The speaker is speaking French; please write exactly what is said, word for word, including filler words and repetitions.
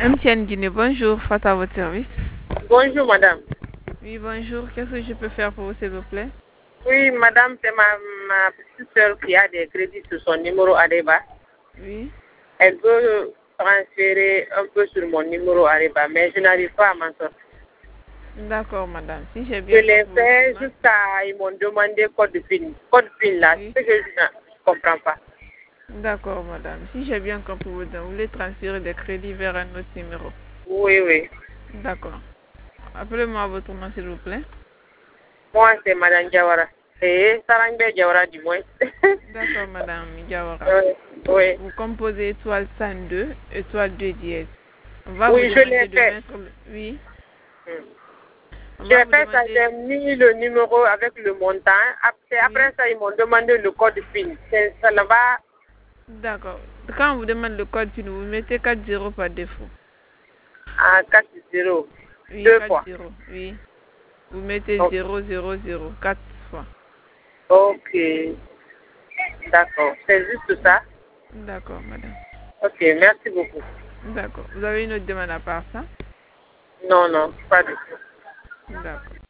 M T N Guinée, bonjour, face à votre service. Bonjour, madame. Oui, bonjour, qu'est-ce que je peux faire pour vous, s'il vous plaît? Oui, madame, c'est ma, ma petite soeur qui a des crédits sur son numéro Areba. Oui. Elle veut transférer un peu sur mon numéro Areba, mais je n'arrive pas à m'en sortir. D'accord, madame. Si j'ai Je bien l'ai compris fait votre demande. jusqu'à, ils m'ont demandé code PIN. Code PIN là, Oui. c'est ce que je ne comprends pas. D'accord, madame. Si j'ai bien compris votre demande, vous voulez transférer des crédits vers un autre numéro. Oui, oui. D'accord. Appelez-moi votre nom, s'il vous plaît. Moi, c'est madame Diawara. Et Sarangbe Diawara, du moins. D'accord, madame Diawara. oui, oui. Vous composez étoile cent deux, étoile deux dièse. On va vous Oui, je demander l'ai de fait. mettre le... Oui. Hmm. On va J'ai vous fait ça, demander... j'ai mis le numéro avec le montant. Après, Oui. après ça, ils m'ont demandé le code PIN. C'est- Ça ne va D'accord. Quand on vous demande le code PIN, vous mettez quatre zéro par défaut. à quatre zéro. Oui, Deux quatre fois. zéro. Oui. Vous mettez Ok. zéro zéro zéro quatre fois. Ok. D'accord. C'est juste ça. D'accord, madame. Ok, merci beaucoup. D'accord. Vous avez une autre demande à part ça? Non, non, pas du tout. D'accord.